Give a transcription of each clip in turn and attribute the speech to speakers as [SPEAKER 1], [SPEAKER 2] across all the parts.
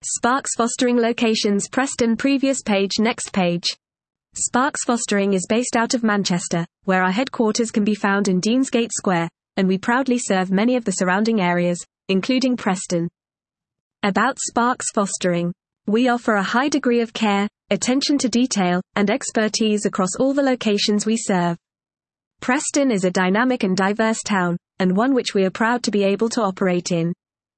[SPEAKER 1] Sparks Fostering Locations Preston. Previous page. Next page. Sparks Fostering is based out of Manchester, where our headquarters can be found in Deansgate Square, and we proudly serve many of the surrounding areas, including Preston. About Sparks Fostering. We offer a high degree of care, attention to detail, and expertise across all the locations we serve. Preston is a dynamic and diverse town, and one which we are proud to be able to operate in.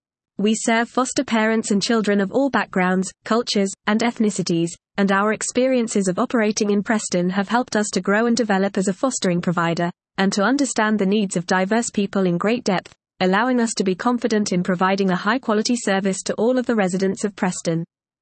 [SPEAKER 1] We serve foster parents and children of all backgrounds, cultures, and ethnicities, and our experiences of operating in Preston have helped us to grow and develop as a fostering provider, and to understand the needs of diverse people in great depth, allowing us to be confident in providing a high-quality service to all of the residents of Preston.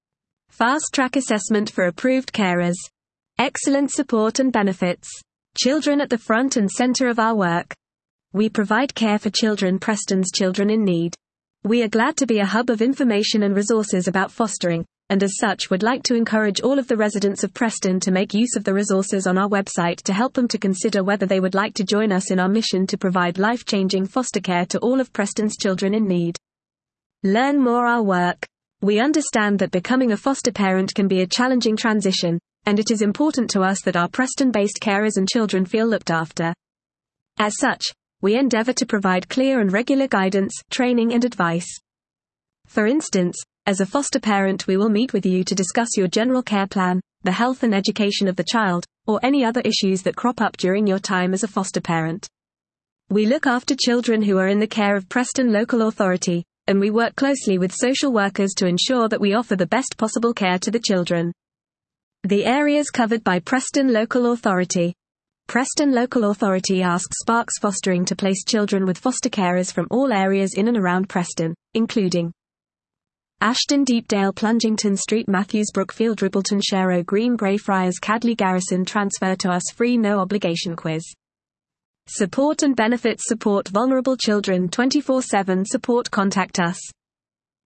[SPEAKER 1] Fast-track assessment for approved carers. Excellent support and benefits. Children at the front and center of our work. We provide care for children. Preston's children in need. We are glad to be a hub of information and resources about fostering, and as such would like to encourage all of the residents of Preston to make use of the resources on our website to help them to consider whether they would like to join us in our mission to provide life-changing foster care to all of Preston's children in need. Learn more our work. We understand that becoming a foster parent can be a challenging transition, and it is important to us that our Preston-based carers and children feel looked after. As such, we endeavor to provide clear and regular guidance, training and advice. For instance, as a foster parent we will meet with you to discuss your general care plan, the health and education of the child, or any other issues that crop up during your time as a foster parent. We look after children who are in the care of Preston Local Authority, and we work closely with social workers to ensure that we offer the best possible care to the children. The areas covered by Preston Local Authority. Preston Local Authority asks Sparks Fostering to place children with foster carers from all areas in and around Preston, including Ashton, Deepdale, Plungington Street, Matthews, Brookfield, Ribbleton, Sharrow, Green, Greyfriars, Cadley, Garrison. Transfer to us free, no obligation quiz. Support and benefits. Support vulnerable children 24/7. Support. Contact us.